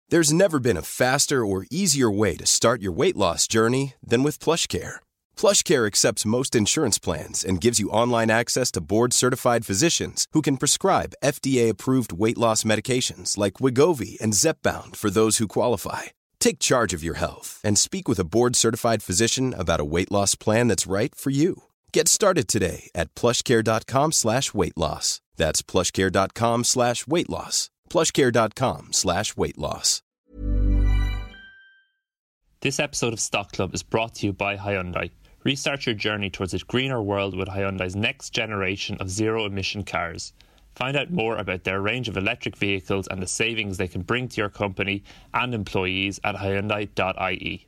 There's never been a faster or easier way to start your weight loss journey than with PlushCare. PlushCare accepts most insurance plans and gives you online access to board-certified physicians who can prescribe FDA-approved weight loss medications like Wegovy and Zepbound for those who qualify. Take charge of your health and speak with a board-certified physician about a weight loss plan that's right for you. Get started today at plushcare.com/weight-loss. That's plushcare.com/weight-loss. plushcare.com/weight-loss. This episode of Stock Club is brought to you by Hyundai. Restart your journey towards a greener world with Hyundai's next generation of zero-emission cars. Find out more about their range of electric vehicles and the savings they can bring to your company and employees at Hyundai.ie.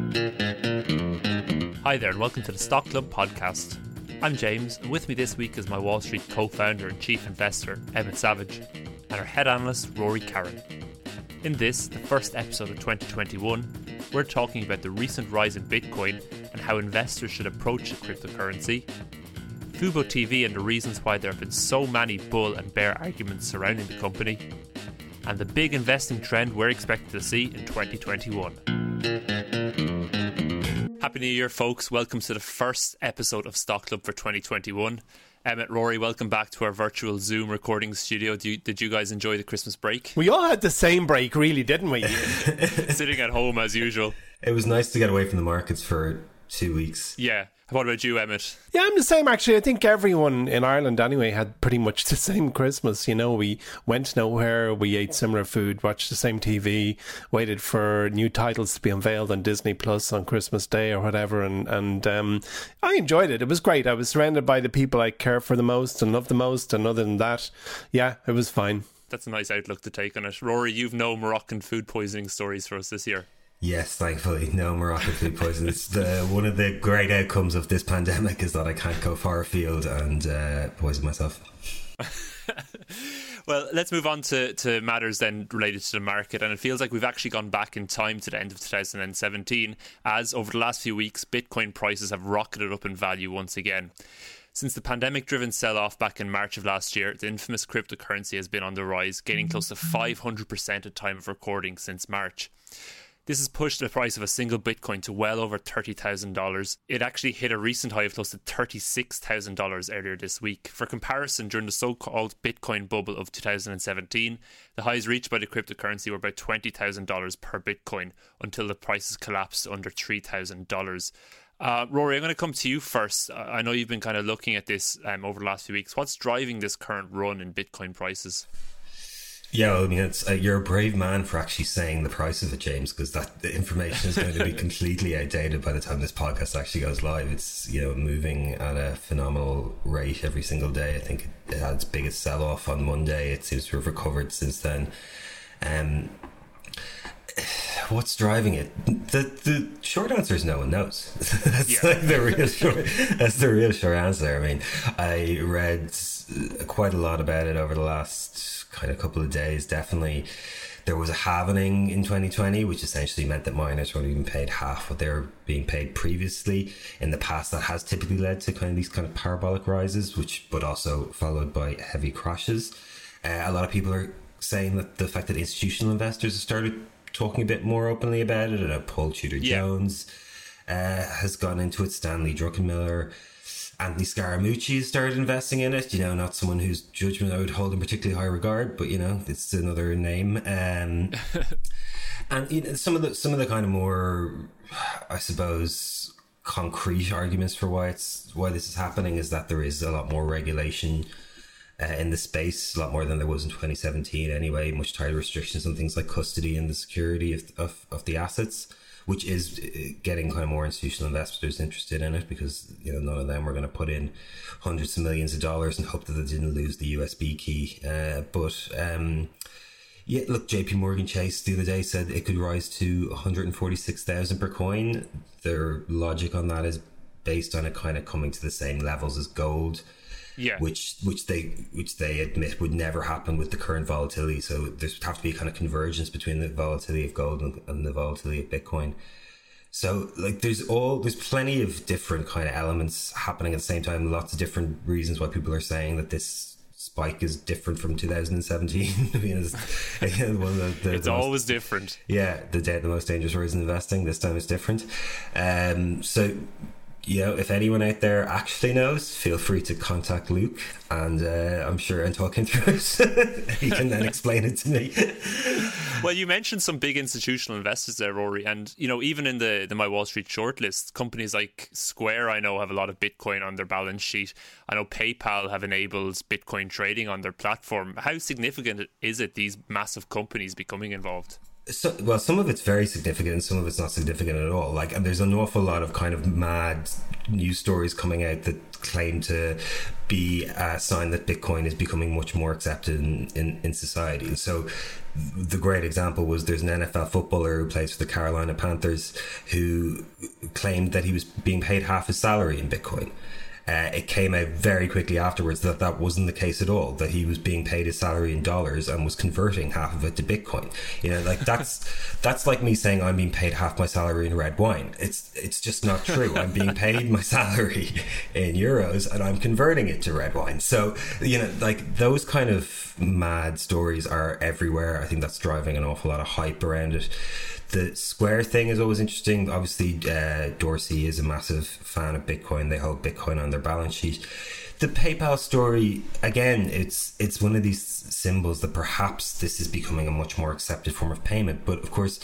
Hi there and welcome to the Stock Club podcast. I'm James, and with me this week is my Wall Street co-founder and chief investor, Emmett Savage, and our head analyst, Rory Carroll. In this, the first episode of 2021, we're talking about the recent rise in Bitcoin and how investors should approach the cryptocurrency, Fubo TV and the reasons why there have been so many bull and bear arguments surrounding the company, and the big investing trend we're expected to see in 2021. Happy New Year, folks. Welcome to the first episode of Stock Club for 2021. Emmett, Rory, welcome back to our virtual Zoom recording studio. Did you guys enjoy the Christmas break? We all had the same break, really, didn't we? Sitting at home as usual. It was nice to get away from the markets for 2 weeks. Yeah. What about you, Emmett? Yeah, I'm the same, actually. I think everyone in Ireland, anyway, had pretty much the same Christmas. You know, we went nowhere, we ate similar food, watched the same TV, waited for new titles to be unveiled on Disney Plus on Christmas Day or whatever, and I enjoyed it. It was great. I was surrounded by the people I care for the most and love the most, and other than that, yeah, it was fine. That's a nice outlook to take on it. Rory, you've no Moroccan food poisoning stories for us this year. Yes, thankfully, no Moroccan food poisoning. It's one of the great outcomes of this pandemic is that I can't go far afield and poison myself. Well, let's move on to matters then related to the market. And it feels like we've actually gone back in time to the end of 2017, as over the last few weeks, Bitcoin prices have rocketed up in value once again. Since the pandemic-driven sell-off back in March of last year, the infamous cryptocurrency has been on the rise, gaining close to 500% at time of recording since March. This has pushed the price of a single Bitcoin to well over $30,000. It actually hit a recent high of close to $36,000 earlier this week. For comparison, during the so-called Bitcoin bubble of 2017, the highs reached by the cryptocurrency were about $20,000 per Bitcoin until the prices collapsed to under $3,000. Rory, I'm going to come to you first. I know you've been kind of looking at this over the last few weeks. What's driving this current run in Bitcoin prices? Yeah, well, I mean, it's you're a brave man for actually saying the price of it, James, because the information is going to be completely outdated by the time this podcast actually goes live. It's, you know, moving at a phenomenal rate every single day. I think it had its biggest sell-off on Monday. It seems to have recovered since then. What's driving it? The short answer is no one knows. That's like the real short answer. I mean, I read quite a lot about it over the last kind of couple of days. Definitely there was a halvening in 2020, which essentially meant that miners were only being paid half what they were being paid previously. In the past, that has typically led to kind of these kind of parabolic rises, but also followed by heavy crashes. A lot of people are saying that the fact that institutional investors have started talking a bit more openly about it, and Paul Tudor Jones has gone into it, Stanley Druckenmiller, Anthony Scaramucci has started investing in it. You know, not someone whose judgment I would hold in particularly high regard, but you know, it's another name. And you know, some of the kind of more, I suppose, concrete arguments for why this is happening is that there is a lot more regulation in the space, a lot more than there was in 2017 anyway, much tighter restrictions on things like custody and the security of the assets, which is getting kind of more institutional investors interested in it, because, you know, none of them were going to put in hundreds of millions of dollars and hope that they didn't lose the USB key. Yeah, look, JP Morgan Chase the other day said it could rise to 146,000 per coin. Their logic on that is based on it kind of coming to the same levels as gold. Yeah, which they admit would never happen with the current volatility. So there's have to be a kind of convergence between the volatility of gold and the volatility of Bitcoin. So like there's plenty of different kind of elements happening at the same time. Lots of different reasons why people are saying that this spike is different from 2017. I mean, it's always different. Yeah, the most dangerous words in investing. This time it's different. So, you know, if anyone out there actually knows, feel free to contact Luke, and I'm sure in talking through it, he can then explain it to me. Well, you mentioned some big institutional investors there, Rory, and you know, even in the My Wall Street shortlist, companies like Square, I know, have a lot of Bitcoin on their balance sheet. I know PayPal have enabled Bitcoin trading on their platform. How significant is it, these massive companies becoming involved? So, well, some of it's very significant and some of it's not significant at all. Like, and there's an awful lot of kind of mad news stories coming out that claim to be a sign that Bitcoin is becoming much more accepted in society. And so the great example was there's an NFL footballer who plays for the Carolina Panthers who claimed that he was being paid half his salary in Bitcoin. It came out very quickly afterwards that that wasn't the case at all, that he was being paid his salary in dollars and was converting half of it to Bitcoin. You know, like that's like me saying I'm being paid half my salary in red wine. It's just not true. I'm being paid my salary in euros and I'm converting it to red wine. So, you know, like those kind of mad stories are everywhere. I think that's driving an awful lot of hype around it. The Square thing is always interesting. Obviously, Dorsey is a massive fan of Bitcoin. They hold Bitcoin on their balance sheet. The PayPal story, again, it's one of these symbols that perhaps this is becoming a much more accepted form of payment. But of course,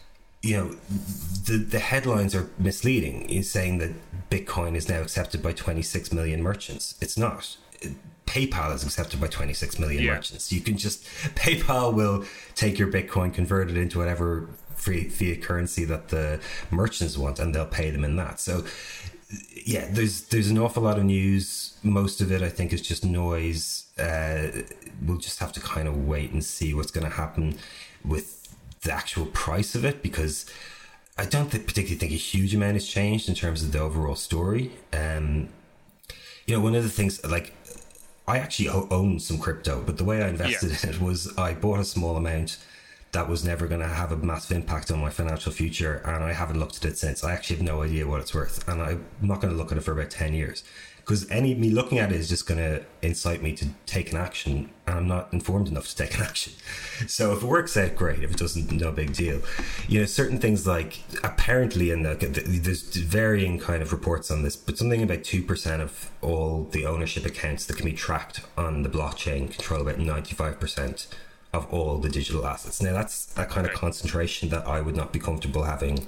you know, the headlines are misleading in saying that Bitcoin is now accepted by 26 million merchants. It's not. PayPal is accepted by 26 million merchants. You can just, PayPal will take your Bitcoin, convert it into whatever fiat currency that the merchants want, and they'll pay them in that. So yeah, there's an awful lot of news. Most of it, I think, is just noise. We'll just have to kind of wait and see what's going to happen with the actual price of it, because I don't particularly think a huge amount has changed in terms of the overall story. You know, one of the things, like, I actually own some crypto, but the way I invested in it was I bought a small amount that was never going to have a massive impact on my financial future, and I haven't looked at it since. I actually have no idea what it's worth, and I'm not going to look at it for about 10 years, because me looking at it is just going to incite me to take an action, and I'm not informed enough to take an action. So if it works out, great. If it doesn't, no big deal. You know, certain things, like apparently there's varying kind of reports on this, but something about 2% of all the ownership accounts that can be tracked on the blockchain control about 95% of all the digital assets. Now that's a kind of concentration that I would not be comfortable having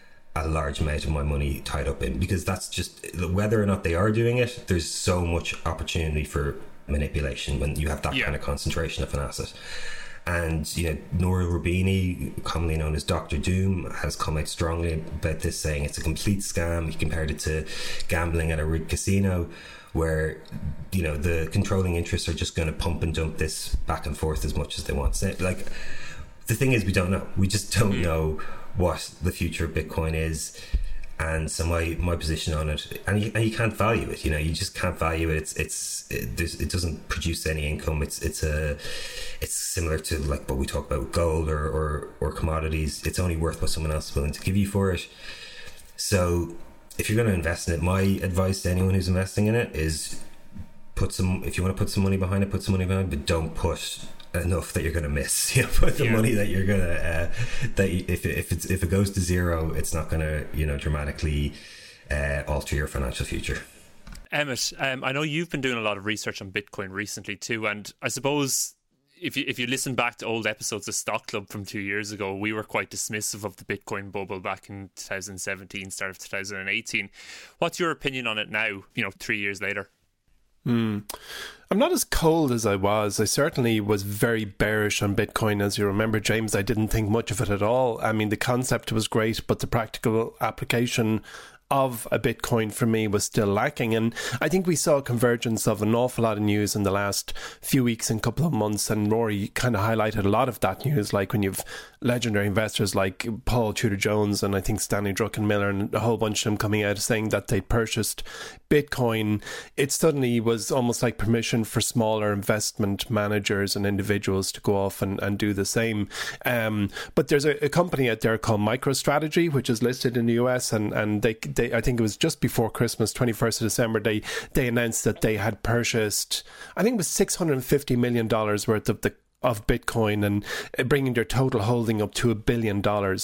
a large amount of my money tied up in, because that's just, whether or not they are doing it, there's so much opportunity for manipulation when you have that kind of concentration of an asset. And, you know, Nouriel Roubini, commonly known as Dr. Doom, has come out strongly about this, saying it's a complete scam. He compared it to gambling at a rigged casino, where, you know, the controlling interests are just going to pump and dump this back and forth as much as they want. So, like, the thing is, we don't know. We just don't know what the future of Bitcoin is. And so my position on it, and you can't value it. You know, you just can't value it. It doesn't produce any income. It's similar to like what we talk about with gold or commodities. It's only worth what someone else is willing to give you for it. So if you're going to invest in it, my advice to anyone who's investing in it is if you want to put some money behind it, put some money behind it, but don't put enough that you're going to miss. You know, put the money that you're going to if it goes to zero, it's not going to, you know, dramatically alter your financial future. Emmett, I know you've been doing a lot of research on Bitcoin recently too, and I suppose if you listen back to old episodes of Stock Club from 2 years ago, we were quite dismissive of the Bitcoin bubble back in 2017, start of 2018. What's your opinion on it now, you know, 3 years later? I'm not as cold as I was. I certainly was very bearish on Bitcoin. As you remember, James, I didn't think much of it at all. I mean, the concept was great, but the practical application of a Bitcoin for me was still lacking. And I think we saw a convergence of an awful lot of news in the last few weeks and couple of months. And Rory kind of highlighted a lot of that news, like when you've legendary investors like Paul Tudor Jones and I think Stanley Druckenmiller and a whole bunch of them coming out saying that they purchased Bitcoin. It suddenly was almost like permission for smaller investment managers and individuals to go off and do the same. But there's a company out there called MicroStrategy, which is listed in the US, and they I think it was just before Christmas, 21st of December, they announced that they had purchased, I think it was $650 million worth of Bitcoin, and bringing their total holding up to $1 billion.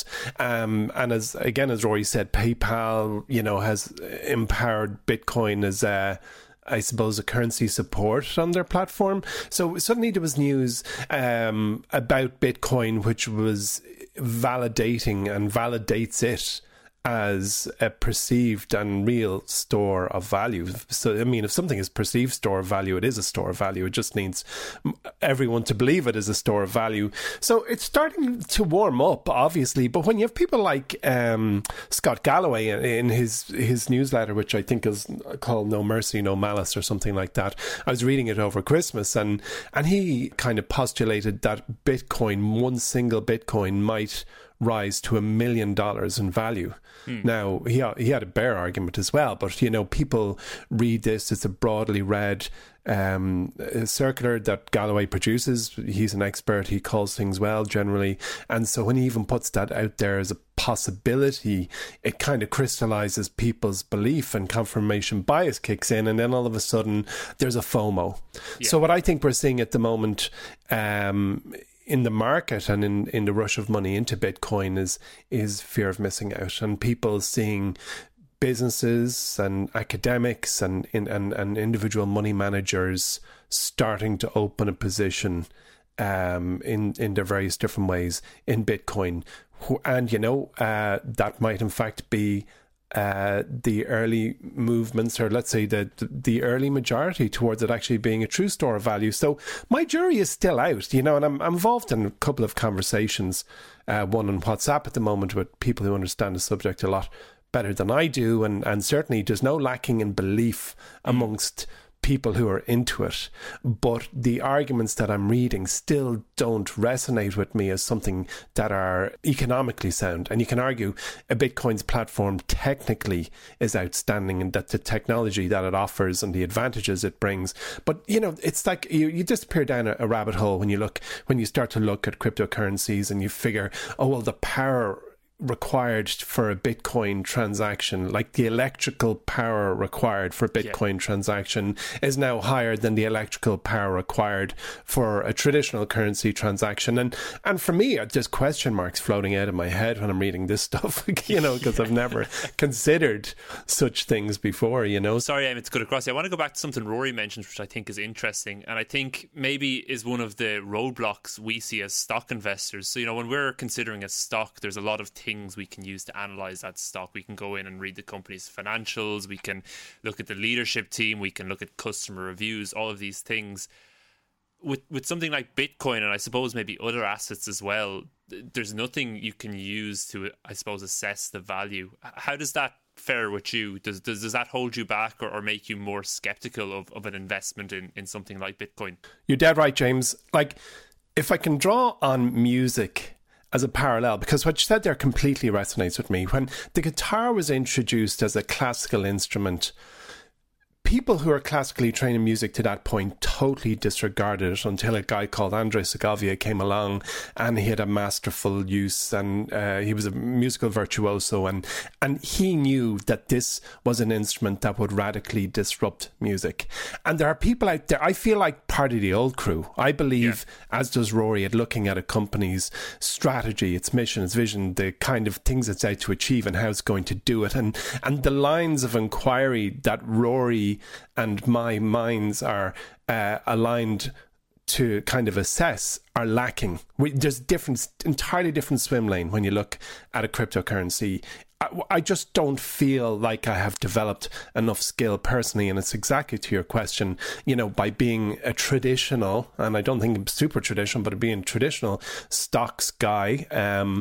And as Rory said, PayPal, has empowered Bitcoin as I suppose, a currency support on their platform. So suddenly there was news about Bitcoin, which was validating and validates it as a perceived and real store of value. So, I mean, if something is perceived store of value, it is a store of value. It just needs everyone to believe it is a store of value. So it's starting to warm up, obviously. But when you have people like Scott Galloway in his newsletter, which I think is called No Mercy, No Malice or something like that, I was reading it over Christmas, and he kind of postulated that Bitcoin, one single Bitcoin, might rise to $1 million in value. Now, he had a bear argument as well, but, people read this. It's a broadly read circular that Galloway produces. He's an expert. He calls things well, generally. And so when he even puts that out there as a possibility, it kind of crystallizes people's belief, and confirmation bias kicks in, and then all of a sudden there's a FOMO. Yeah. So what I think we're seeing at the moment in the market and in the rush of money into Bitcoin is fear of missing out, and people seeing businesses and academics and individual money managers starting to open a position in their various different ways in Bitcoin. And that might in fact be the early movements, or let's say the early majority towards it actually being a true store of value. So my jury is still out, and I'm involved in a couple of conversations, one on WhatsApp at the moment with people who understand the subject a lot better than I do, and certainly there's no lacking in belief amongst people who are into it, but the arguments that I'm reading still don't resonate with me as something that are economically sound. And you can argue a Bitcoin's platform technically is outstanding, and that the technology that it offers and the advantages it brings, but it's like you disappear down a rabbit hole when you start to look at cryptocurrencies, and you figure, oh well, the power required for a Bitcoin transaction, like the electrical power required for a Bitcoin transaction, is now higher than the electrical power required for a traditional currency transaction. And for me, there's question marks floating out of my head when I'm reading this stuff, because I've never considered such things before, Sorry, Eamon, to cut across you. I want to go back to something Rory mentioned, which I think is interesting, and I think maybe is one of the roadblocks we see as stock investors. So, when we're considering a stock, there's a lot of things we can use to analyze that stock. We can go in and read the company's financials, we can look at the leadership team, we can look at customer reviews, all of these things. With something like Bitcoin, and I suppose maybe other assets as well, there's nothing you can use to, I suppose, assess the value. How does that fare with you? Does that hold you back or make you more skeptical of an investment in something like Bitcoin? You're dead right, James. Like, if I can draw on music as a parallel, because what you said there completely resonates with me. When the guitar was introduced as a classical instrument, people who are classically trained in music to that point totally disregarded it until a guy called Andrei Segovia came along, and he had a masterful use, and he was a musical virtuoso, and he knew that this was an instrument that would radically disrupt music. And there are people out there, I feel like part of the old crew. I believe, as does Rory, at looking at a company's strategy, its mission, its vision, the kind of things it's out to achieve and how it's going to do it, and the lines of inquiry that Rory and my minds are aligned to kind of assess are lacking. There's entirely different swim lane when you look at a cryptocurrency. I just don't feel like I have developed enough skill personally, and it's exactly to your question, by being a traditional, and I don't think I'm super traditional, but being a traditional stocks guy,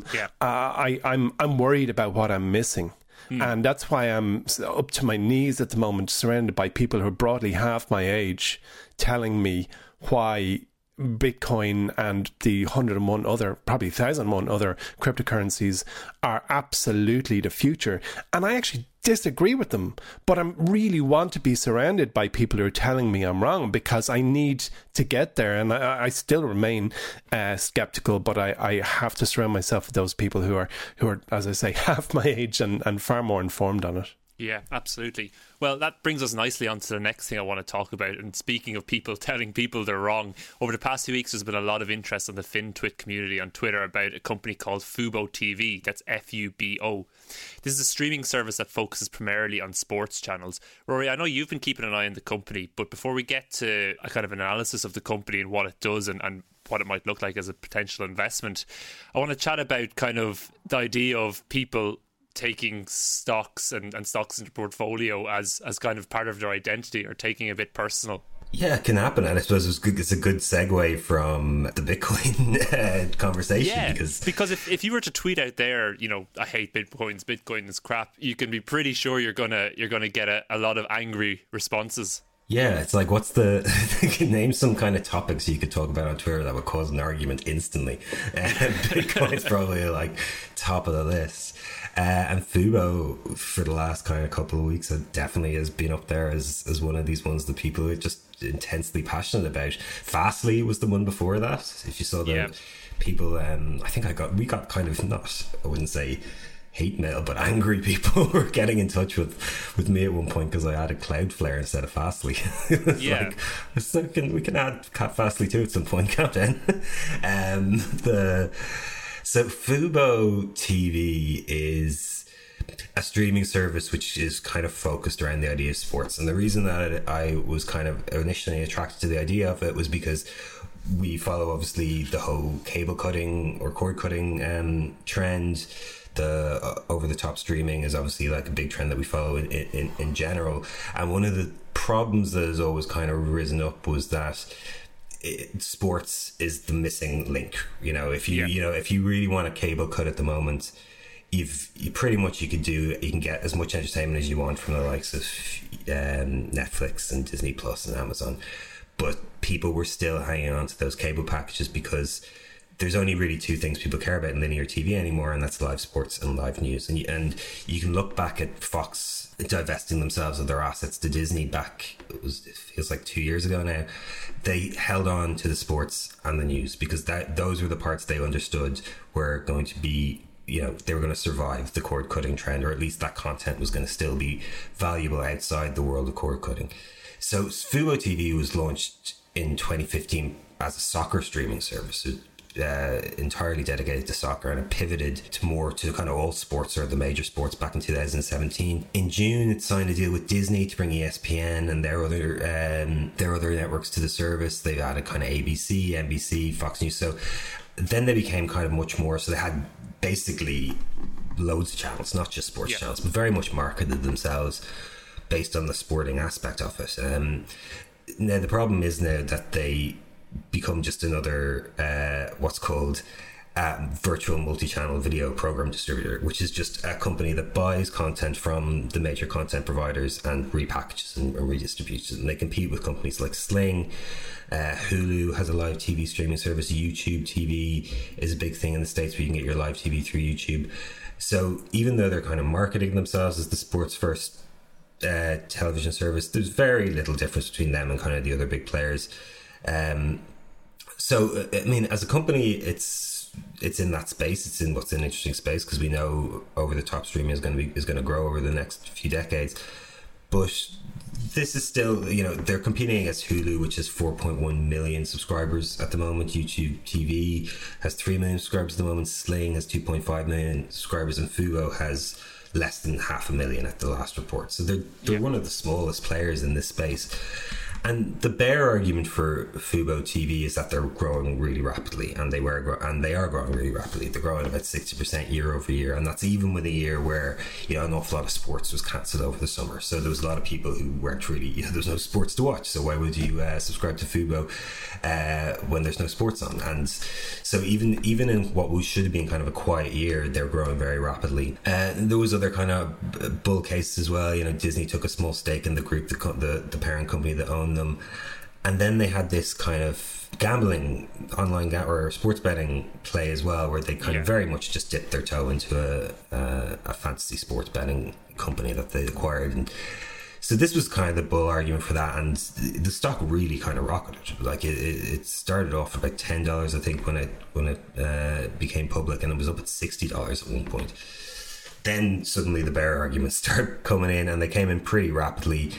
I'm worried about what I'm missing. And that's why I'm up to my knees at the moment, surrounded by people who are broadly half my age, telling me why Bitcoin and the 101 other, probably 1,001 other cryptocurrencies are absolutely the future. And I actually disagree with them, but I really want to be surrounded by people who are telling me I'm wrong, because I need to get there. And I still remain skeptical, but I have to surround myself with those people who are, as I say, half my age and far more informed on it. Yeah, absolutely. Well, that brings us nicely on to the next thing I want to talk about. And speaking of people telling people they're wrong, over the past few weeks there's been a lot of interest on the FinTwit community on Twitter about a company called Fubo TV. That's Fubo. This is a streaming service that focuses primarily on sports channels. Rory, I know you've been keeping an eye on the company, but before we get to a kind of analysis of the company and what it does and what it might look like as a potential investment, I want to chat about kind of the idea of people taking stocks and stocks into portfolio as kind of part of their identity, or taking a bit personal. Yeah, it can happen, and I suppose it's a good segue from the Bitcoin conversation. Yeah, because if you were to tweet out there, I hate Bitcoin is crap, you can be pretty sure you're gonna get a lot of angry responses. Yeah, it's like, what's name some kind of topics you could talk about on Twitter that would cause an argument instantly. Bitcoin's probably like top of the list. And Fubo, for the last kind of couple of weeks, it definitely has been up there as one of these ones that people are just intensely passionate about. Fastly was the one before that. If you saw the people, I think we got kind of, I wouldn't say hate mail, but angry people were getting in touch with me at one point because I added Cloudflare instead of Fastly. We can add Fastly too at some point, Captain. So Fubo TV is a streaming service which is kind of focused around the idea of sports. And the reason that I was kind of initially attracted to the idea of it was because we follow, obviously, the whole cable cutting or cord cutting trend. The over-the-top streaming is obviously like a big trend that we follow in general. And one of the problems that has always kind of risen up was that sports is the missing link. If you really want a cable cut at the moment, you can get as much entertainment as you want from the likes of Netflix and Disney Plus and Amazon, but people were still hanging on to those cable packages because there's only really two things people care about in linear TV anymore, and that's live sports and live news. And you can look back at Fox divesting themselves of their assets to Disney back, it feels like 2 years ago now. They held on to the sports and the news because those were the parts they understood were going to be, they were going to survive the cord cutting trend, or at least that content was going to still be valuable outside the world of cord cutting. So Fubo TV was launched in 2015 as a soccer streaming service. Entirely dedicated to soccer, and it pivoted to kind of all sports or the major sports back in 2017. In June, it signed a deal with Disney to bring ESPN and their other networks to the service. They've added kind of ABC, NBC, Fox News. So then they became kind of much more. So they had basically loads of channels, not just sports channels, but very much marketed themselves based on the sporting aspect of it. Now the problem is now that they become just another what's called virtual multi-channel video program distributor, which is just a company that buys content from the major content providers and repackages and redistributes it. And they compete with companies like Sling. Hulu has a live TV streaming service. YouTube TV is a big thing in the States where you can get your live TV through YouTube. So even though they're kind of marketing themselves as the sports first television service, there's very little difference between them and kind of the other big players. So I mean, as a company, it's in that space. It's in what's an interesting space because we know over-the-top streaming is going to grow over the next few decades. But this is still, they're competing against Hulu, which has 4.1 million subscribers at the moment. YouTube TV has 3 million subscribers at the moment. Sling has 2.5 million subscribers, and Fubo has less than 500,000 at the last report. So they're one of the smallest players in this space. And the bear argument for Fubo TV is that they're growing really rapidly, and they are growing really rapidly. They're growing about 60% year over year, and that's even with a year where an awful lot of sports was cancelled over the summer. So there was a lot of people who weren't really, there's no sports to watch. So why would you subscribe to Fubo when there's no sports on? And so even in what should have been kind of a quiet year, they're growing very rapidly. There was other kind of bull cases as well. Disney took a small stake in the group, the parent company that owned them, and then they had this kind of gambling, online or sports betting play as well, where they kind of very much just dipped their toe into a fantasy sports betting company that they acquired. And so this was kind of the bull argument for that, and the stock really kind of rocketed. Like it started off at about $10, I think, when it became public, and it was up at $60 at one point. then suddenly the bear arguments start coming in, and they came in pretty rapidly.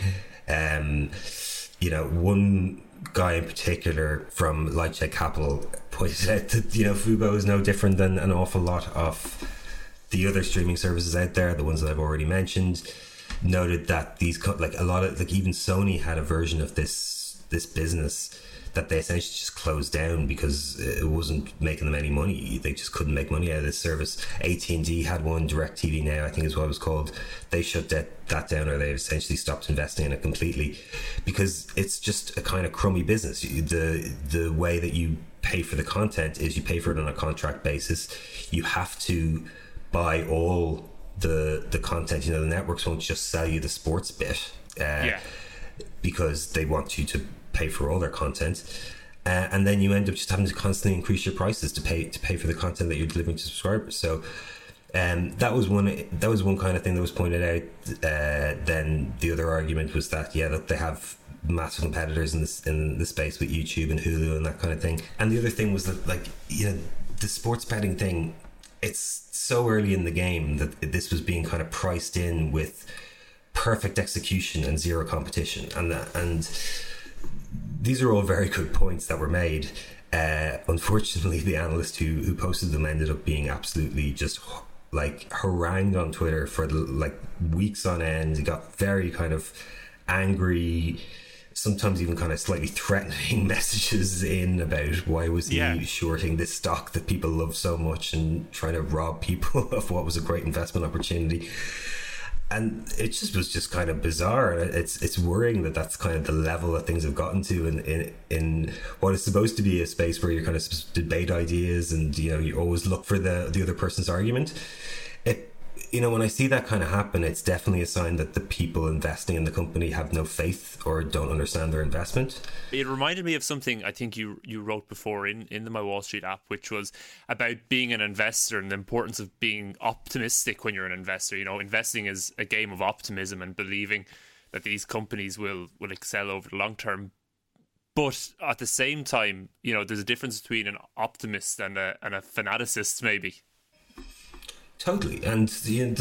One guy in particular from Lightshed Capital pointed out that Fubo is no different than an awful lot of the other streaming services out there, the ones that I've already mentioned. Noted that these even Sony had a version of this business that they essentially just closed down because it wasn't making them any money. They just couldn't make money out of this service. AT&T had one, DirecTV Now I think is what it was called. They shut that down, or they essentially stopped investing in it completely because it's just a kind of crummy business. The way that you pay for the content is you pay for it on a contract basis. You have to buy all the content. The networks won't just sell you the sports bit because they want you to pay for all their content, and then you end up just having to constantly increase your prices to pay for the content that you're delivering to subscribers. So that was one kind of thing that was pointed out. Then the other argument was that that they have massive competitors in the space with YouTube and Hulu and that kind of thing. And the other thing was that the sports betting thing, it's so early in the game that this was being kind of priced in with perfect execution and zero competition, and these are all very good points that were made. Unfortunately, the analyst who posted them ended up being absolutely just harangued on Twitter for weeks on end. He got very kind of angry, sometimes even kind of slightly threatening messages in about why was he shorting this stock that people love so much and trying to rob people of what was a great investment opportunity. And it was just kind of bizarre. It's worrying that that's kind of the level that things have gotten to in what is supposed to be a space where you're kind of supposed to debate ideas and you always look for the other person's argument. When I see that kind of happen, it's definitely a sign that the people investing in the company have no faith or don't understand their investment. It reminded me of something I think you wrote before in the My Wall Street app, which was about being an investor and the importance of being optimistic when you're an investor. Investing is a game of optimism and believing that these companies will excel over the long term. But at the same time, there's a difference between an optimist and a fanaticist, maybe. Totally. And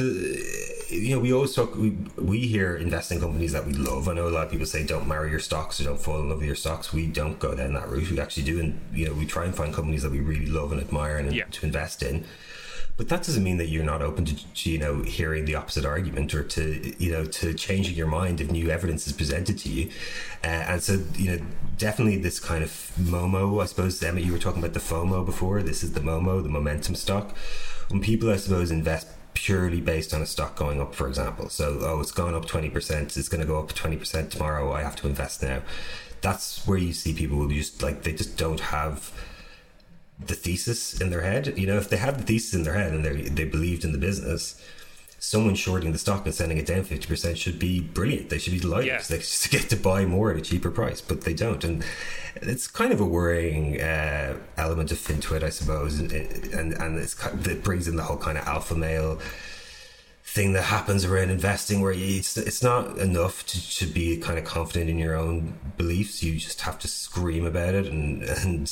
we always talk, we hear investing companies that we love. I know a lot of people say don't marry your stocks or don't fall in love with your stocks. We don't go down that route. We actually do, and we try and find companies that we really love and admire and to invest in. But that doesn't mean that you're not open to hearing the opposite argument or to changing your mind if new evidence is presented to you. And so definitely this kind of MOMO, I suppose, Emma, you were talking about the FOMO before. This is the MOMO, the momentum stock. When people, I suppose, invest purely based on a stock going up, for example, so it's gone up 20%, it's going to go up 20% tomorrow, I have to invest now. That's where you see people will just they just don't have the thesis in their head. If they had the thesis in their head and they believed in the business, someone shorting the stock and sending it down 50% should be brilliant. They should be delighted because they just get to buy more at a cheaper price, but they don't. And it's kind of a worrying element of FinTwit, I suppose, and it brings in the whole kind of alpha male thing that happens around investing, where it's not enough to be kind of confident in your own beliefs. You just have to scream about it, and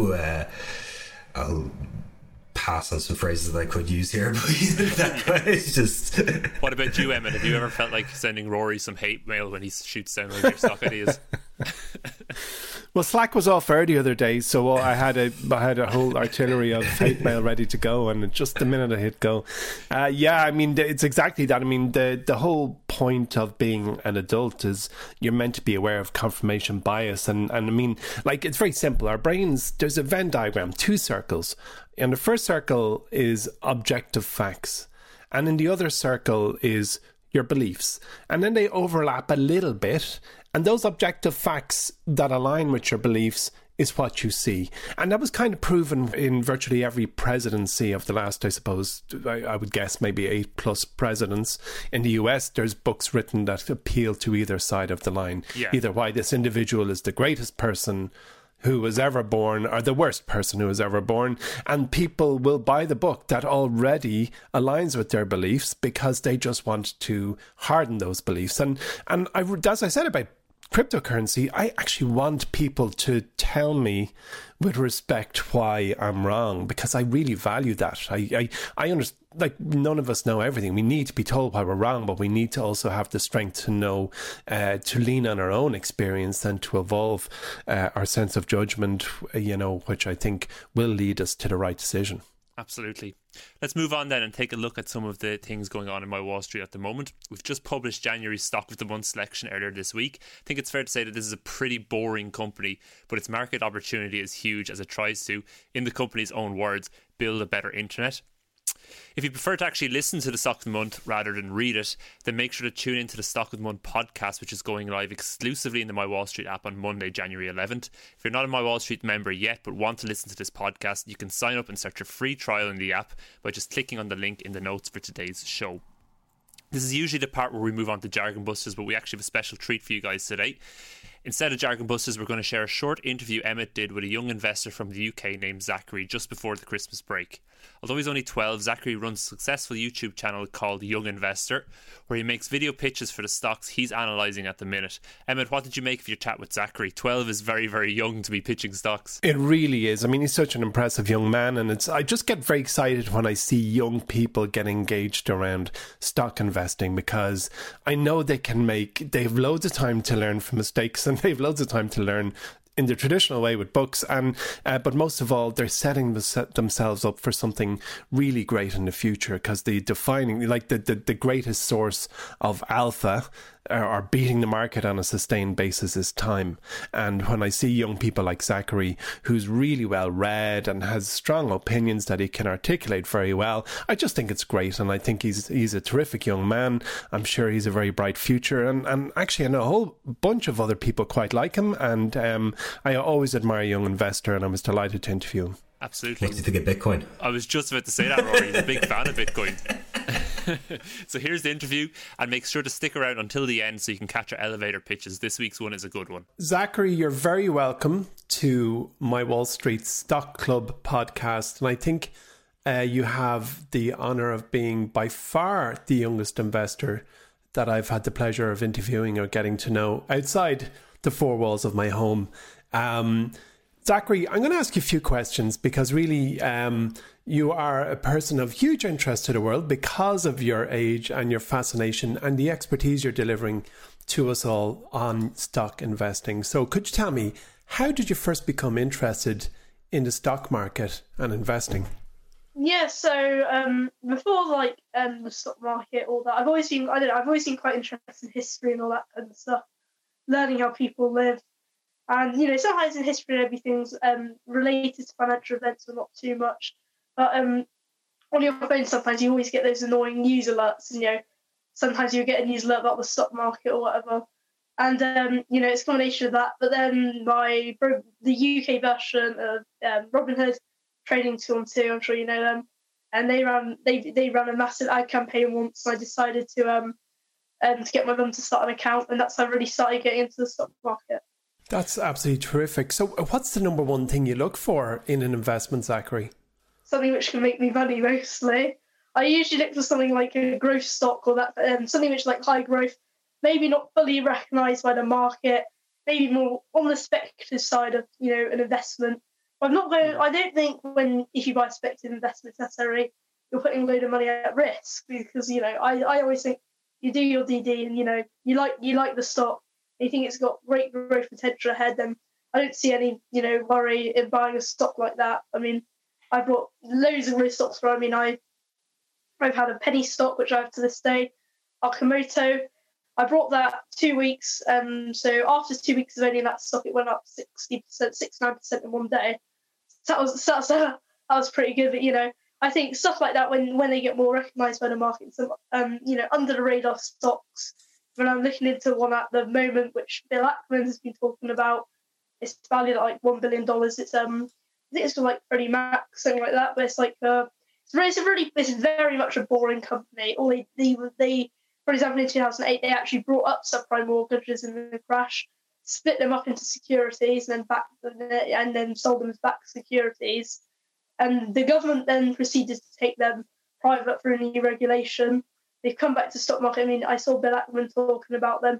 I'll pass on some phrases that I could use here, but it's just... What about you, Emmett? Have you ever felt like sending Rory some hate mail when he shoots down all your stock ideas? Well, Slack was off air the other day, so I had a whole artillery of hate mail ready to go, and just the minute I hit go, it's exactly that. I mean, the whole point of being an adult is you're meant to be aware of confirmation bias, and I mean, it's very simple. Our brains, there's a Venn diagram, 2 circles, and the first circle is objective facts, and in the other circle is your beliefs, and then they overlap a little bit. And those objective facts that align with your beliefs is what you see. And that was kind of proven in virtually every presidency of the last, I suppose, I would guess maybe 8+ presidents. In the US, there's books written that appeal to either side of the line. Yeah. Either why this individual is the greatest person who was ever born or the worst person who was ever born. And people will buy the book that already aligns with their beliefs because they just want to harden those beliefs. And as I said about cryptocurrency, I actually want people to tell me with respect why I'm wrong, because I really value that. I understand, like, none of us know everything. We need to be told why we're wrong, but we need to also have the strength to know, to lean on our own experience and to evolve our sense of judgment, which I think will lead us to the right decision. Absolutely. Let's move on then and take a look at some of the things going on in My Wall Street at the moment. We've just published January's Stock of the Month selection earlier this week. I think it's fair to say that this is a pretty boring company, but its market opportunity is huge as it tries to, in the company's own words, build a better internet. If you prefer to actually listen to the Stock of the Month rather than read it, then make sure to tune into the Stock of the Month podcast, which is going live exclusively in the My Wall Street app on Monday, January 11th. If you're not a My Wall Street member yet but want to listen to this podcast, you can sign up and start your free trial in the app by just clicking on the link in the notes for today's show. This is usually the part where we move on to Jargon Busters, but we actually have a special treat for you guys today. Instead of Jargon Busters, we're going to share a short interview Emmett did with a young investor from the UK named Zachary just before the Christmas break. Although he's only 12, Zachary runs a successful YouTube channel called Young Investor, where he makes video pitches for the stocks he's analysing at the minute. Emmett, what did you make of your chat with Zachary? 12 is very, very young to be pitching stocks. It really is. I mean, he's such an impressive young man, and I just get very excited when I see young people get engaged around stock investing, because I know they have loads of time to learn from mistakes, and they have loads of time to learn in the traditional way with books, and but most of all, they're setting themselves up for something really great in the future, because the greatest source of alpha or beating the market on a sustained basis is time. And when I see young people like Zachary, who's really well read and has strong opinions that he can articulate very well, I just think it's great, and I think he's a terrific young man. I'm sure he's a very bright future, and actually I know a whole bunch of other people quite like him, and I always admire a young investor, and I was delighted to interview him. Absolutely. What do you think of Bitcoin? I was just about to say that, Rory. He's a big fan of Bitcoin. So here's the interview, and make sure to stick around until the end so you can catch our elevator pitches. This week's one is a good one. Zachary, you're very welcome to My Wall Street Stock Club podcast, and I think you have the honour of being by far the youngest investor that I've had the pleasure of interviewing or getting to know outside the four walls of my home. Zachary, I'm going to ask you a few questions, because really you are a person of huge interest to the world because of your age and your fascination and the expertise you're delivering to us all on stock investing. So could you tell me, how did you first become interested in the stock market and investing? Yeah, so before the stock market, all that, I've always been quite interested in history and all that kind of stuff, learning how people live. And, sometimes in history everything's related to financial events, but not too much. But on your phone, sometimes you always get those annoying news alerts, and, sometimes you get a news alert about the stock market or whatever. And, it's a combination of that. But then the UK version of Robinhood trading tool too, I'm sure you know them. And they ran a massive ad campaign once, and I decided to get my mum to start an account, and that's how I really started getting into the stock market. That's absolutely terrific. So what's the number one thing you look for in an investment, Zachary? Something which can make me money, mostly. I usually look for something like a growth stock, or that something which is like high growth, maybe not fully recognised by the market, maybe more on the speculative side of an investment. But I don't think if you buy speculative investments necessarily, you're putting a load of money at risk, because I always think you do your DD and you like the stock. You think it's got great growth potential ahead, then I don't see any, worry in buying a stock like that. I mean, I bought loads of growth stocks where, I've had a penny stock, which I have to this day, Akamoto. I bought that 2 weeks. So after 2 weeks of owning that stock, it went up 60%, 69% in one day. So that was pretty good. But, I think stuff like that, when they get more recognised by the market, some, under the radar stocks. When I'm looking into one at the moment, which Bill Ackman has been talking about, it's valued at like $1 billion. It's I think it's for like Freddie Mac, something like that. But it's like it's very much a boring company. All they for example, in 2008, they actually brought up subprime mortgages in the crash, split them up into securities, and then sold them as back securities. And the government then proceeded to take them private through a new regulation. They've come back to stock market. I saw Bill Ackman talking about them.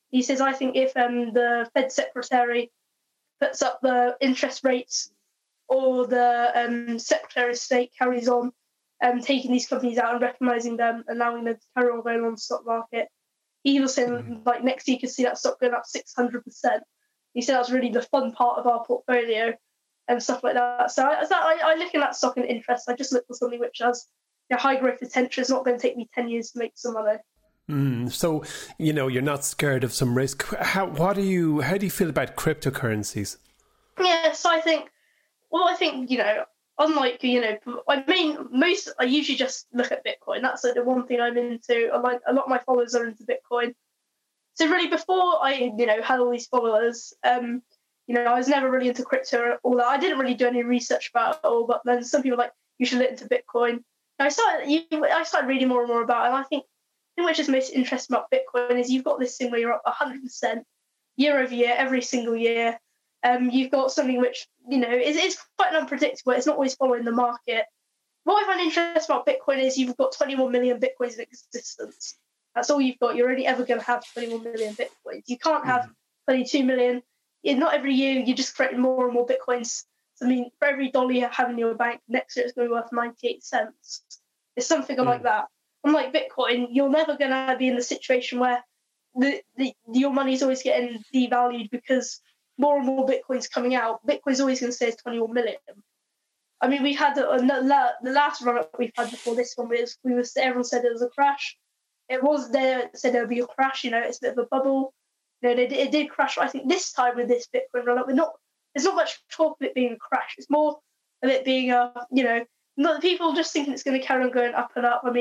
He says, I think if the Fed secretary puts up the interest rates, or the Secretary of State carries on taking these companies out and recognising them, allowing them to carry on going on the stock market, he was saying like next year you could see that stock going up 600%. He said that's really the fun part of our portfolio and stuff like that. So I look in that stock and interest. I just look for something which has high growth potential. It's not going to take me 10 years to make some money. So, you're not scared of some risk. How do you feel about cryptocurrencies? Yes, I think, unlike, I usually just look at Bitcoin. That's like the one thing I'm into. A lot of my followers are into Bitcoin. So really, before I, had all these followers, I was never really into crypto or all that. I didn't really do any research about it all, but then some people were like, you should look into Bitcoin. And I started reading more and more about it, and I think the thing which is most interesting about Bitcoin is you've got this thing where you're up 100% year over year, every single year. You've got something which, is quite unpredictable. It's not always following the market. What I find interesting about Bitcoin is you've got 21 million Bitcoins in existence. That's all you've got. You're only ever going to have 21 million Bitcoins. You can't have 22 million. Not every year you're just creating more and more Bitcoins. So, for every dollar you have in your bank, next year it's going to be worth 98 cents. It's something like that. Unlike Bitcoin, you're never going to be in the situation where your money's always getting devalued because more and more Bitcoins coming out. Bitcoin's always going to say it's 21 million. We had the last run-up we've had before this one everyone said it was a crash. It was there, said there would be a crash, it's a bit of a bubble. It did crash. I think this time with this Bitcoin run-up, there's not much talk of it being a crash. It's more of it being not people just thinking it's going to carry on going up and up.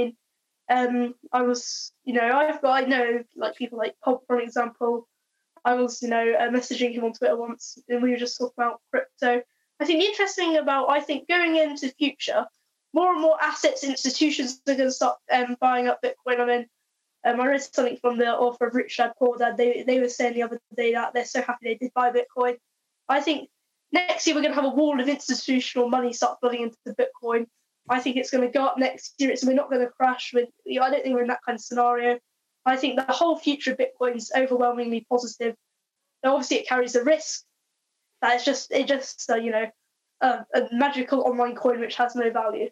I know like people like Pop, for example. I was, messaging him on Twitter once, and we were just talking about crypto. I think the interesting thing about, going into the future, more and more assets, institutions are going to start buying up Bitcoin. I read something from the author of Rich Dad Poor Dad. They were saying the other day that they're so happy they did buy Bitcoin. I think next year we're going to have a wall of institutional money start flooding into Bitcoin. I think it's going to go up next year. We're not going to crash. I don't think we're in that kind of scenario. I think the whole future of Bitcoin is overwhelmingly positive. Now, obviously, it carries a risk. That it's just a magical online coin which has no value.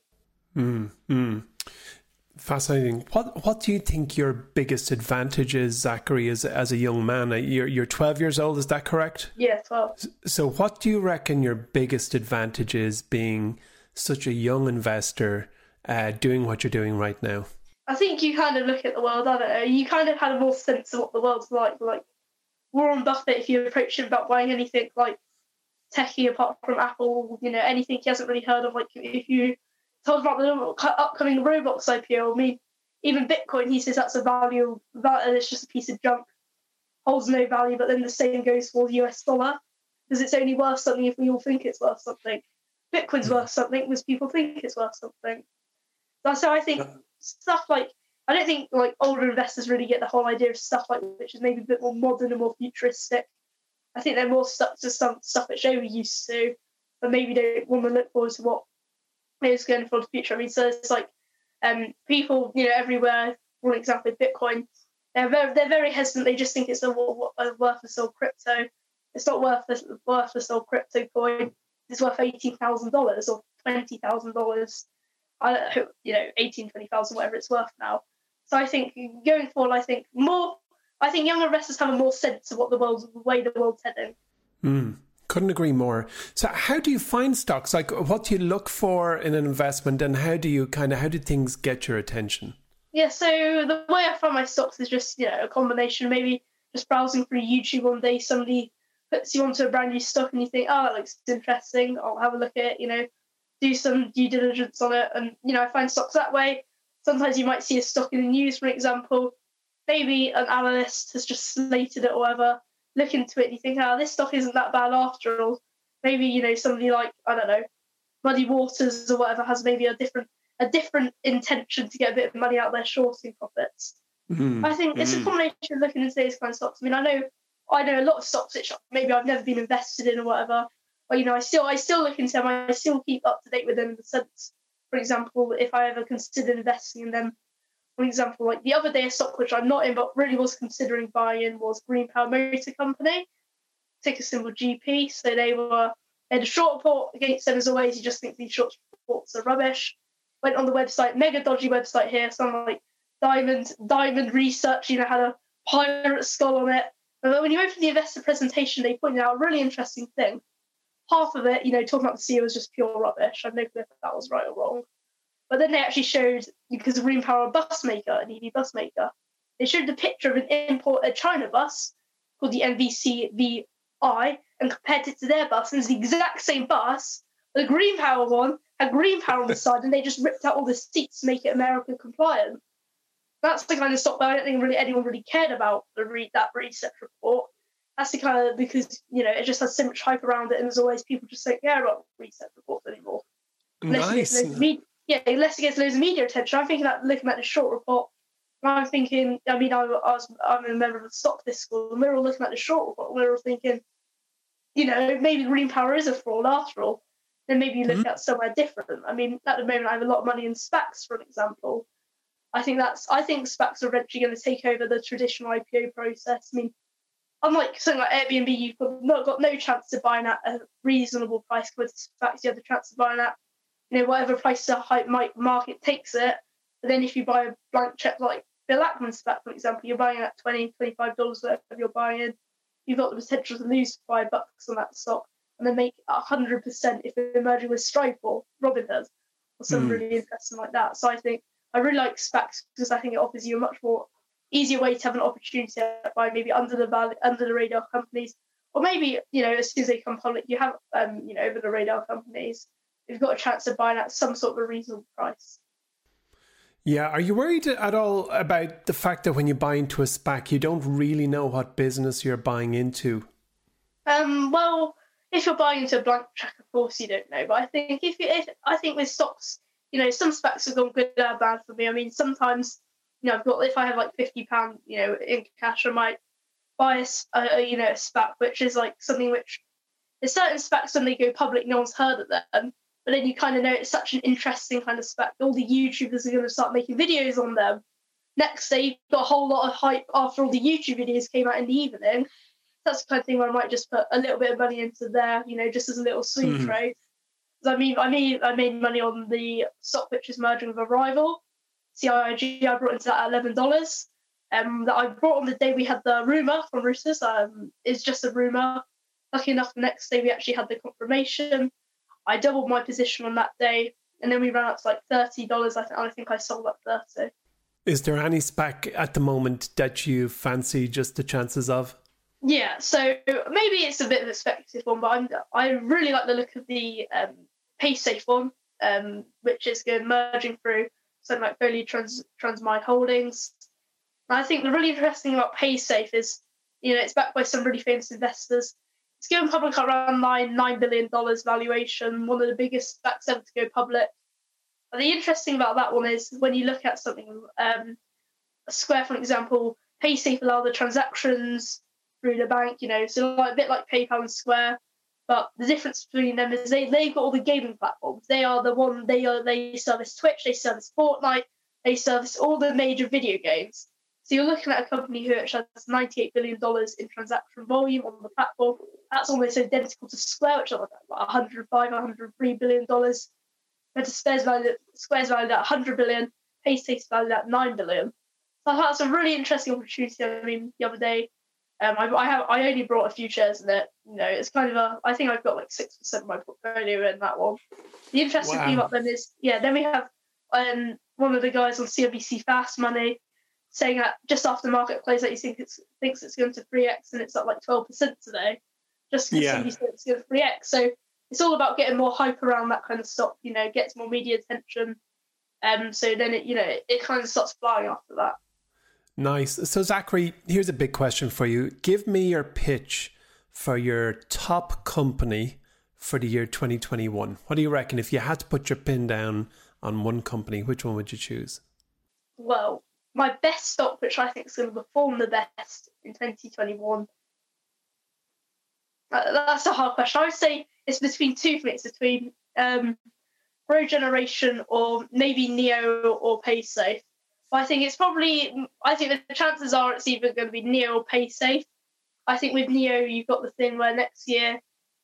Fascinating. What do you think your biggest advantage is, Zachary, as a young man? You're 12 years old, is that correct? Yeah, 12. So what do you reckon your biggest advantage is being such a young investor doing what you're doing right now? I think you kind of look at the world, I don't know, you kind of had a more sense of what the world's like. Like Warren Buffett, if you approach him about buying anything like techie apart from Apple, anything he hasn't really heard of, like if you told about the upcoming Roblox IPO, even Bitcoin, he says that's a value, that it's just a piece of junk, holds no value, but then the same goes for the US dollar, because it's only worth something if we all think it's worth something. Bitcoin's worth something because people think it's worth something. So I think stuff like, I don't think like older investors really get the whole idea of stuff like which is maybe a bit more modern and more futuristic. I think they're more stuck to some stuff which they were used to, but maybe don't want to look forward to what is going for the future. So it's like people, everywhere. For example, with Bitcoin, they're very hesitant. They just think it's a worthless old crypto. It's not worthless old crypto coin. It's worth $18,000 or $20,000. $18,000, $20,000, whatever it's worth now. So I think going forward, I think young investors have a more sense of what the way the world's heading. Couldn't agree more. So how do you find stocks? Like, what do you look for in an investment, and how do things get your attention? Yeah, so the way I find my stocks is just, a combination, maybe just browsing through YouTube one day, somebody puts you onto a brand new stock and you think, oh, that looks interesting, I'll have a look at it, do some due diligence on it, and I find stocks that way. Sometimes you might see a stock in the news, for example, maybe an analyst has just slated it or whatever, look into it and you think, this stock isn't that bad after all. Maybe, somebody like, I don't know, Muddy Waters or whatever has maybe a different intention to get a bit of money out of their shorting profits. I think it's a combination of looking into these kind of stocks. I know a lot of stocks which maybe I've never been invested in or whatever, but I still look into them. I still keep up to date with them in the sense, for example, if I ever considered investing in them, For example, like the other day, a stock which I'm not in but really was considering buying in was Green Power Motor Company, ticker symbol GP. So they had a short report against them as always. You just think these short reports are rubbish. Went on the website, mega dodgy website here, some like Diamond Research, had a pirate skull on it. But when you open the investor presentation, they pointed out a really interesting thing. Half of it, talking about the CEO was just pure rubbish. I have no clue if that was right or wrong. But then they actually showed, because of Green Power, an EV bus maker, they showed the picture of an imported China bus called the NVC-VI and compared it to their bus, and it's the exact same bus. The Green Power one had Green Power on the side, and they just ripped out all the seats to make it America compliant. That's the kind of stock that I don't think really anyone really cared about that research report. That's the kind of, because it just has so much hype around it, and as always, people just don't care about research reports anymore. Nice. Unless it gets loads of media attention. I'm thinking that looking at the short report, I'm thinking, I'm a member of the stock this school, and we're all looking at the short report, and we're all thinking, maybe Green Power is a fraud after all. Then maybe you look at somewhere different. I mean, at the moment, I have a lot of money in SPACs, for example. I think SPACs are eventually going to take over the traditional IPO process. I mean, unlike something like Airbnb, you've got no chance of buying at a reasonable price. With SPACs, you have the chance of buying at whatever price the hype market takes it. But then if you buy a blank check like Bill Ackman's SPAC, for example, you're buying at $20, $25 whatever you're buying. You've got the potential to lose $5 on that stock and then make 100% if you're merging with Stripe or Robinhood or something really interesting like that. So I really like SPACs because I think it offers you a much more easier way to have an opportunity to buy maybe under the radar companies, or maybe as soon as they come public, you have over the radar companies. You've got a chance of buying at some sort of a reasonable price. Yeah, are you worried at all about the fact that when you buy into a SPAC, you don't really know what business you're buying into? Well, if you're buying into a blank check, of course you don't know. But I think I think with stocks, some SPACs have gone good or bad for me. I mean, sometimes if I have like £50, in cash, I might buy a SPAC, which is like something which there's certain SPACs when they go public, no one's heard of them. But then you kind of know it's such an interesting kind of SPAC. All the YouTubers are going to start making videos on them. Next day, you've got a whole lot of hype after all the YouTube videos came out in the evening. That's the kind of thing where I might just put a little bit of money into there, just as a little swing trade. I made money on the stock which is merging with a rival, CIIG. I brought into that at $11. That I brought on the day we had the rumour from Reuters. It's just a rumour. Lucky enough, the next day we actually had the confirmation. I doubled my position on that day, and then we ran up to like $30. I think I sold at 30. Is there any SPAC at the moment that you fancy just the chances of? Yeah, so maybe it's a bit of a speculative one, but I really like the look of the PaySafe one, which is merging through something like Folio Transmine Holdings. And I think the really interesting thing about PaySafe is, it's backed by some really famous investors. It's going public at around $9 billion valuation, one of the biggest SPACs ever to go public. And the interesting about that one is when you look at something, Square, for example, PaySafe allow the transactions through the bank, so like a bit like PayPal and Square. But the difference between them is they've got all the gaming platforms. They service Twitch, they service Fortnite, they service all the major video games. So you're looking at a company who has $98 billion in transaction volume on the platform. That's almost identical to Square, which are like $105, $103 billion. But Square's valued at $100 billion, PaySafe's valued at $9 billion. So I thought that's a really interesting opportunity. I mean, the other day, I only brought a few shares in it. It's kind of I think I've got like 6% of my portfolio in that one. The interesting thing about them is, then we have one of the guys on CNBC Fast Money saying that just after the market close that he thinks it's going to 3x, and it's at like 12% today, just because somebody said it's going to 3x. So it's all about getting more hype around that kind of stock. Gets more media attention. So then it kind of starts flying after that. Nice. So Zachary, here's a big question for you. Give me your pitch for your top company for the year 2021. What do you reckon? If you had to put your pin down on one company, which one would you choose? Well, my best stock, which I think is going to perform the best in 2021, that's a hard question. I would say it's between two for me. It's between GrowGeneration or maybe Neo or PaySafe. But I think the chances are it's either going to be Neo or PaySafe. I think with Neo, you've got the thing where next year,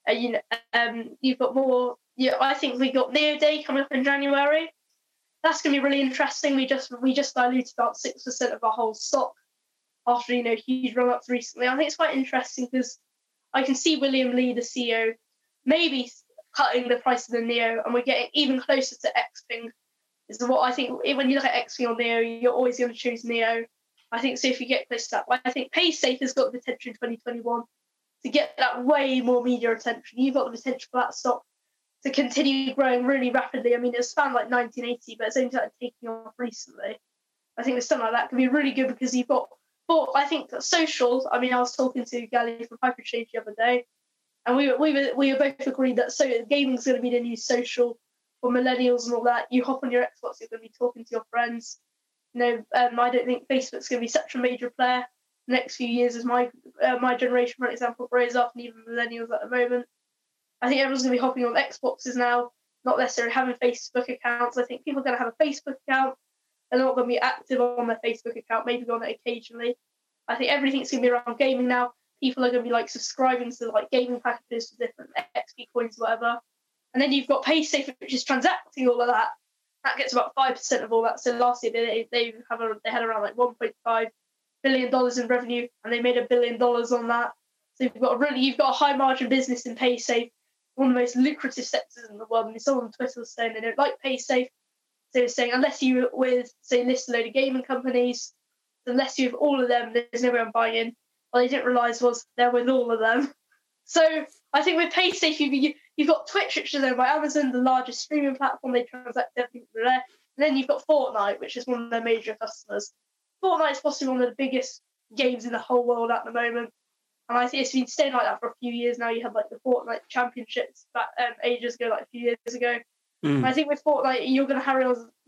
you've got more. Yeah, I think we got Neo Day coming up in January. That's going to be really interesting. We just diluted about 6% of our whole stock after huge run-ups recently. I think it's quite interesting because I can see William Lee, the CEO, maybe cutting the price of the Neo, and we're getting even closer to Xpeng. Is what I think. When you look at Xpeng or Neo, you're always going to choose Neo. I think so. If you get close to that, I think PaySafe has got the potential in 2021 to get that way more media attention. You've got the potential for that stock to continue growing really rapidly. I mean, it spanned like 1980, but it's only started taking off recently. I think something like that can be really good because you've got. But I think social. I mean, I was talking to Gally from Hyperchange the other day, and we were both agreed that gaming is going to be the new social for millennials and all that. You hop on your Xbox, you're going to be talking to your friends. I don't think Facebook's going to be such a major player the next few years as my generation, for example, grows up, and even millennials at the moment. I think everyone's going to be hopping on Xboxes now, not necessarily having Facebook accounts. I think people are going to have a Facebook account. They're not going to be active on their Facebook account, maybe on it occasionally. I think everything's going to be around gaming now. People are going to be subscribing to gaming packages for different XP coins, whatever. And then you've got PaySafe, which is transacting all of that. That gets about 5% of all that. So last year they had around $1.5 billion in revenue, and they made $1 billion on that. So you've got a high margin business in PaySafe, one of the most lucrative sectors in the world. And someone on Twitter was saying they don't like PaySafe. So they're saying unless you list a load of gaming companies, unless you have all of them, there's no way I'm buying in. What they didn't realise was they're with all of them. So I think with PaySafe, you've got Twitch, which is owned by Amazon, the largest streaming platform. They transact everything through there. And then you've got Fortnite, which is one of their major customers. Fortnite is possibly one of the biggest games in the whole world at the moment. And I think it's been staying like that for a few years now. You had the Fortnite championships back ages ago, a few years ago. And I think with Fortnite, you're going to carry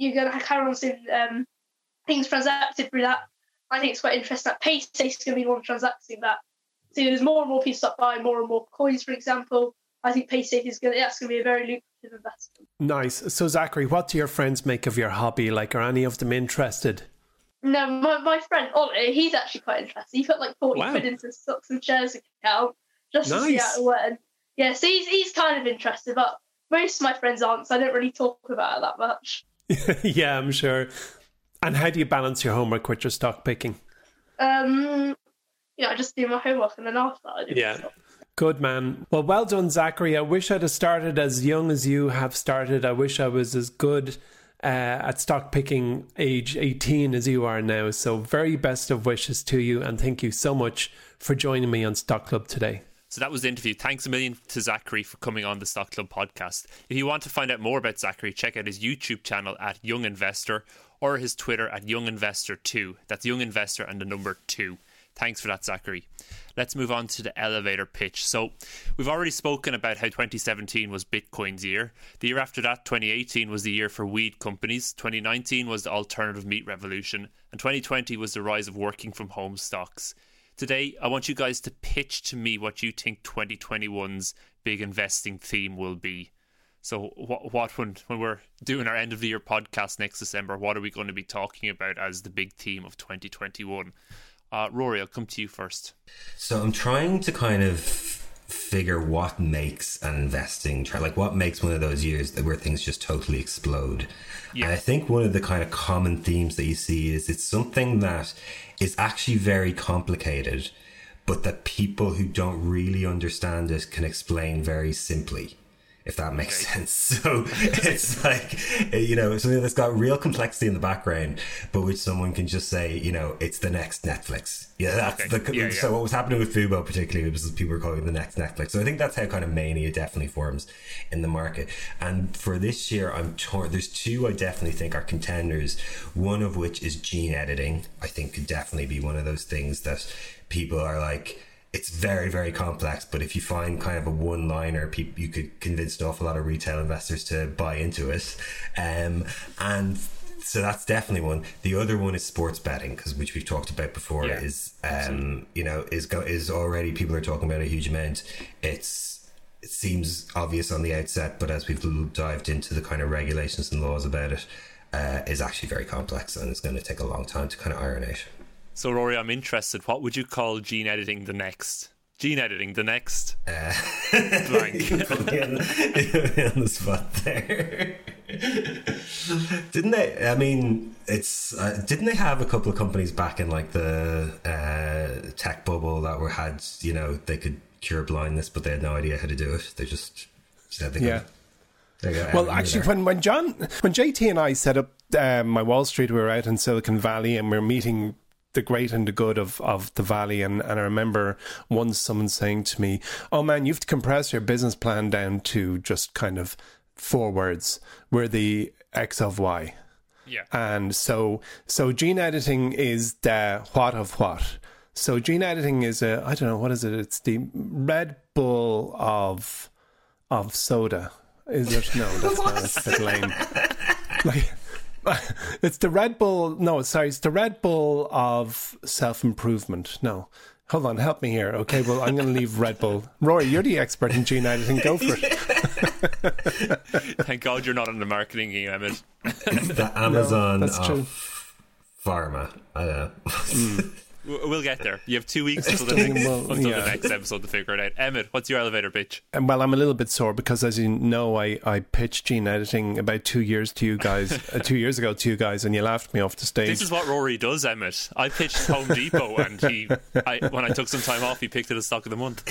on seeing things transacted through that. I think it's quite interesting that PaySafe is going to be one transacting that. So there's more and more people start buying more and more coins, for example. I think PaySafe that's going to be a very lucrative investment. Nice. So Zachary, what do your friends make of your hobby? Are any of them interested? No, my friend Ollie, he's actually quite interested. He put 40 quid into stocks and shares account just to see how it went. Yeah, so he's kind of interested, but most of my friends aren't, so I don't really talk about it that much. Yeah, I'm sure. And how do you balance your homework with your stock picking? I just do my homework and then after that I do my stock. Good man. Well done, Zachary. I wish I'd have started as young as you have started. I wish I was as good at stock picking age 18 as you are now. So very best of wishes to you, and thank you so much for joining me on Stock Club today. So that was the interview. Thanks a million to Zachary for coming on the Stock Club podcast. If you want to find out more about Zachary, check out his YouTube channel at Young Investor or his Twitter at Young Investor 2. That's Young Investor and the number 2. Thanks for that, Zachary. Let's move on to the elevator pitch. So we've already spoken about how 2017 was Bitcoin's year. The year after that, 2018, was the year for weed companies. 2019 was the alternative meat revolution. And 2020 was the rise of working from home stocks. Today, I want you guys to pitch to me what you think 2021's big investing theme will be. So when we're doing our end of the year podcast next December, what are we going to be talking about as the big theme of 2021? Rory, I'll come to you first. So I'm trying to kind of figure what makes an investing, what makes one of those years where things just totally explode. Yeah. And I think one of the kind of common themes that you see is it's something that is actually very complicated, but that people who don't really understand it can explain very simply, if that makes sense. So it's something that's got real complexity in the background, but which someone can just say, it's the next Netflix. Yeah, that's So what was happening with Fubo particularly was people were calling it the next Netflix. So I think that's how kind of mania definitely forms in the market. And for this year, I'm torn. There's two I definitely think are contenders. One of which is gene editing. I think could definitely be one of those things that people are like, it's very, very complex, but if you find kind of a one-liner, you could convince an awful lot of retail investors to buy into it. And so that's definitely one. The other one is sports betting, which we've talked about before, is already, people are talking about a huge amount. It seems obvious on the outset, but as we've dived into the kind of regulations and laws about it, is actually very complex and it's going to take a long time to kind of iron out. So, Rory, I'm interested. What would you call gene editing the next? Gene editing the next? Blank. You put me on the spot there. Didn't they? I mean, it's didn't they have a couple of companies back in like the tech bubble that had, you know, they could cure blindness, but they had no idea how to do it. They just said they could. There you go. Well, actually, when JT and I set up my Wall Street, we were out in Silicon Valley and we were meeting the great and the good of the Valley, and I remember once someone saying to me, "Oh man, you have to compress your business plan down to just kind of 4 words. We're the X of Y." Yeah. And so gene editing is the what of what. So gene editing is I don't know, what is it? It's the Red Bull of soda. Is it? No, that's not. It's a bit lame. It's the Red Bull. No, sorry, it's the Red Bull of self-improvement. No, hold on, help me here. Okay, well, I'm going to leave Red Bull. Rory, you're the expert in gene editing. Go for it. Thank God you're not in the marketing game, Emmett. It's the Amazon that's of true. pharma. I don't know. We'll get there. You have 2 weeks until the next episode to figure it out. Emmett, what's your elevator pitch? Well, I'm a little bit sore because, as you know, I pitched gene editing about 2 years to you guys, 2 years ago to you guys, and you laughed me off the stage. This is what Rory does, Emmett. I pitched Home Depot, and when I took some time off, he picked it as stock of the month.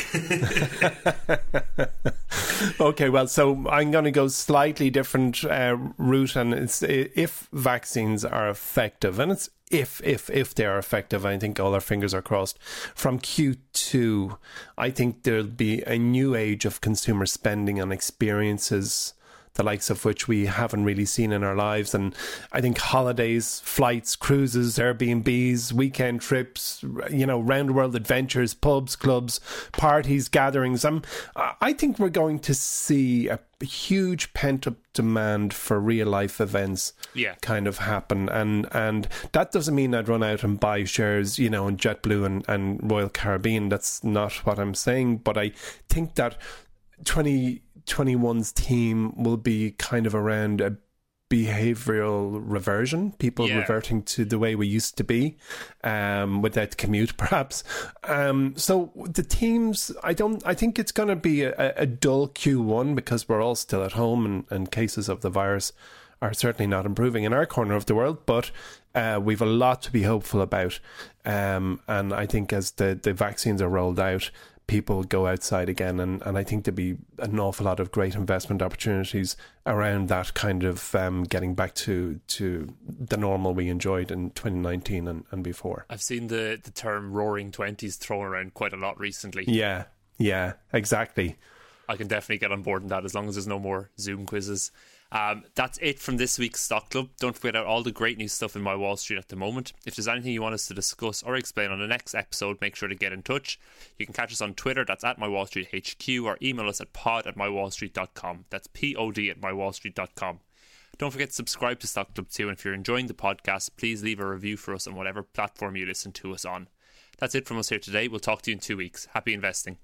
Okay, well, so I'm going to go slightly different route, and it's if vaccines are effective, and it's if they are effective. I think all our fingers are crossed. From Q2, I think there'll be a new age of consumer spending on experiences, the likes of which we haven't really seen in our lives. And I think holidays, flights, cruises, Airbnbs, weekend trips, you know, round the world adventures, pubs, clubs, parties, gatherings. I think we're going to see a huge pent-up demand for real-life events kind of happen. And that doesn't mean I'd run out and buy shares, you know, in JetBlue and Royal Caribbean. That's not what I'm saying. But I think that 2021's theme will be kind of around a behavioural reversion, people reverting to the way we used to be, without the commute perhaps. So the themes, I think it's going to be a dull Q1 because we're all still at home and cases of the virus are certainly not improving in our corner of the world, but we've a lot to be hopeful about. And I think as the vaccines are rolled out, people go outside again, and I think there'll be an awful lot of great investment opportunities around that kind of getting back to the normal we enjoyed in 2019 and before. I've seen the term roaring 20s thrown around quite a lot recently. Yeah, exactly. I can definitely get on board in that as long as there's no more Zoom quizzes. That's it from this week's Stock Club. Don't forget about all the great new stuff in My Wall Street at the moment. If there's anything you want us to discuss or explain on the next episode, make sure to get in touch. You can catch us on Twitter, that's at MyWallStreetHQ, or email us at pod@mywallstreet.com. That's pod@mywallstreet.com. Don't forget to subscribe to Stock Club too, and if you're enjoying the podcast, please leave a review for us on whatever platform you listen to us on. That's it from us here today. We'll talk to you in 2 weeks. Happy investing.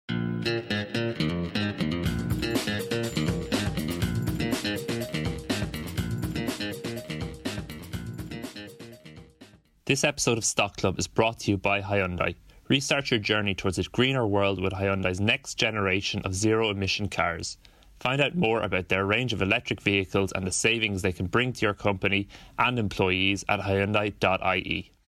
This episode of Stock Club is brought to you by Hyundai. Restart your journey towards a greener world with Hyundai's next generation of zero-emission cars. Find out more about their range of electric vehicles and the savings they can bring to your company and employees at Hyundai.ie.